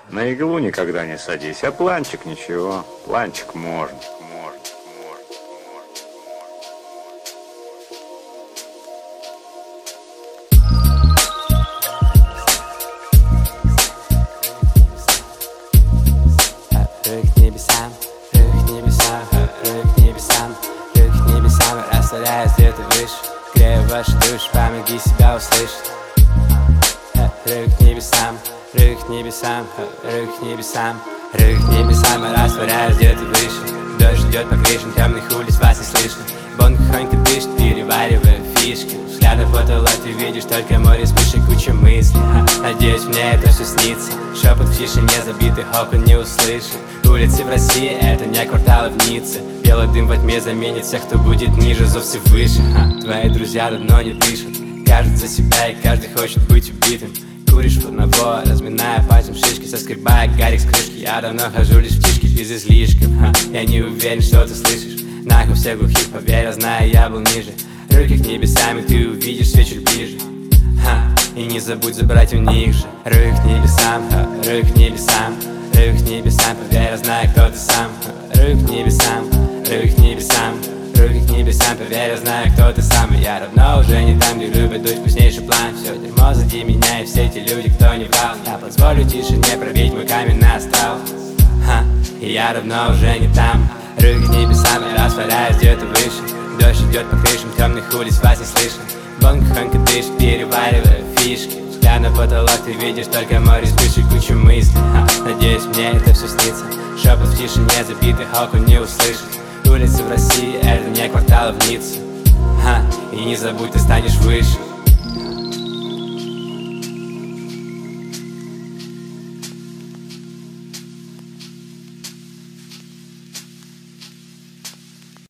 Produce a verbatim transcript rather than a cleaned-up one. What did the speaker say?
На иглу никогда не садись, а планчик ничего, планчик можно. Рык к небесам, рык к небесам, рык к небесам, рык к небесам, растворяясь где-то выше, грея ваши души, помоги себя услышать. Рык к небесам, рык к небесам, рык к небесам, рык к небесам, растворяясь где-то выше. Дождь идет по крышам темных улиц, вас не слышно. Бон тихонько дышит, переваривая фишки. Взглядом потолок ты видишь только море вспышек, куча мыслей. Надеюсь, мне это все снится. Шепот в тишине, забитых окон не услышит. Улицы в России — это не кварталы в Ницце. Белый дым во тьме заменит всех, кто будет ниже, зов все выше. а, Твои друзья давно не дышат, кажут за себя, и каждый хочет быть убитым. Куришь в одного, разминая пальцем шишки, соскребая гарик с крышки. Я давно хожу лишь в тишке без излишков. а, Я не уверен, что ты слышишь. Нахуй все глухих, поверь, я знаю, я был ниже. Руки к небесам, и ты увидишь свет чуть ближе. Ха, и не забудь забрать у них же. Руки к небесам, руки к небесам, руки к небесам, поверь, я знаю, кто ты сам. Руки к небесам, руки к небесам, руки к небесам, поверь, я знаю, кто ты сам. И я давно уже не там, где любят дуть вкуснейший план. Все дерьмо зади меня и все эти люди, кто не врал. Я позволю тишине пробить мой каменный астрал. Ха, и я давно уже не там. Руки к небесам, я растворяюсь где-то выше. Дождь идет по крышам темных улиц, вас не слышно. Бон тихонько дышит, переваривая фишки. Взгляд на потолок, ты видишь только море вспышек, кучу мыслей. а, Надеюсь, мне это все снится. Шепот в тишине, забитых окон не услышит. Улицы в России — это не кварталы в Ницце. Ха, и не забудь, ты станешь выше.